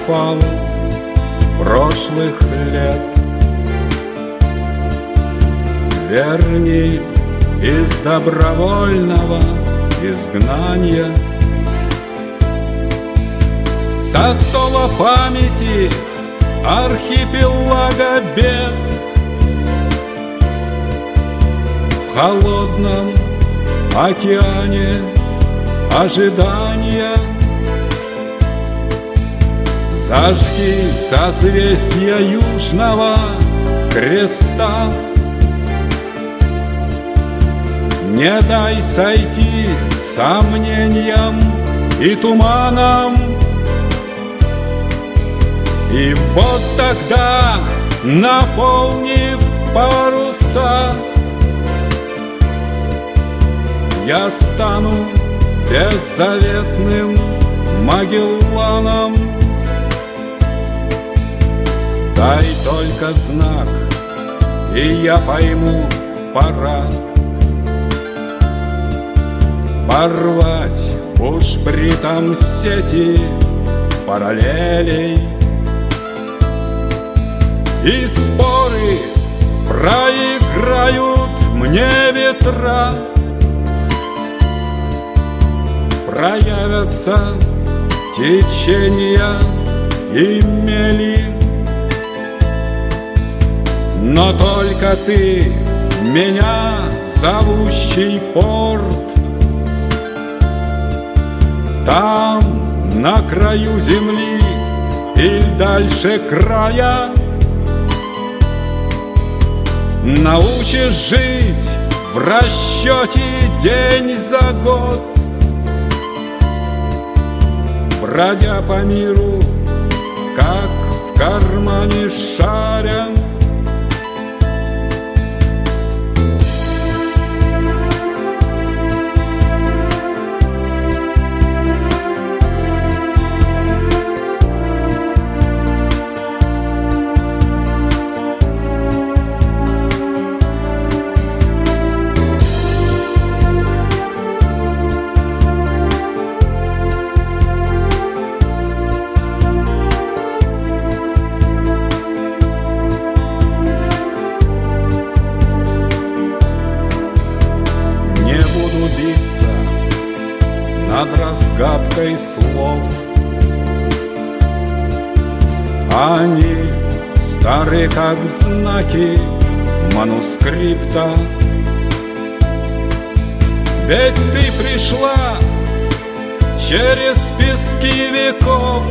опал прошлых лет. Верни из добровольного изгнания, с атолла памяти архипелага бед. В холодном океане ожидания зажги созвездия Южного Креста. Не дай сойти сомнениям и туманам. И вот тогда, наполнив паруса, я стану беззаветным Магелланом. Дай только знак, и я пойму, пора порвать бушпритом сети параллелей. И споры проиграют мне ветра, проявятся течения и мели. Но только ты, меня зовущий порт, там, на краю земли или дальше края, научишь жить в расчете день за год, бродя по миру, как в кармане шаря. Над разгадкой слов. Они стары, как знаки манускрипта. Ведь ты пришла через пески веков,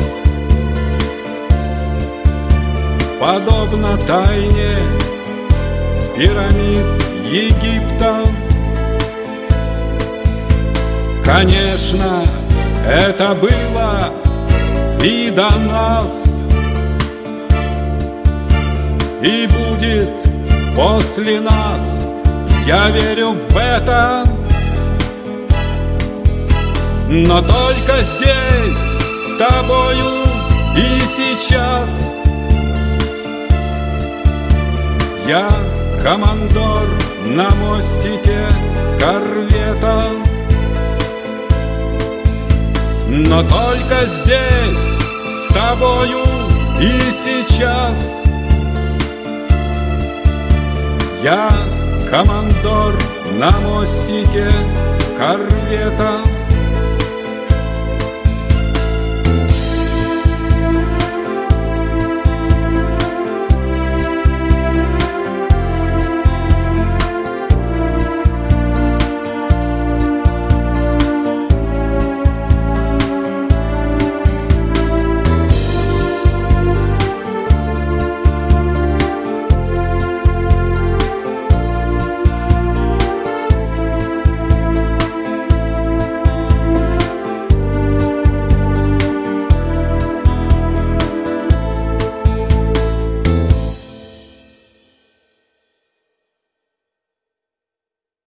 подобно тайне пирамид Египта. Конечно, это было и до нас, и будет после нас, я верю в это. Но только здесь, с тобою и сейчас, я командор на мостике корвета. Но только здесь, с тобою и сейчас, я командор на мостике корвета.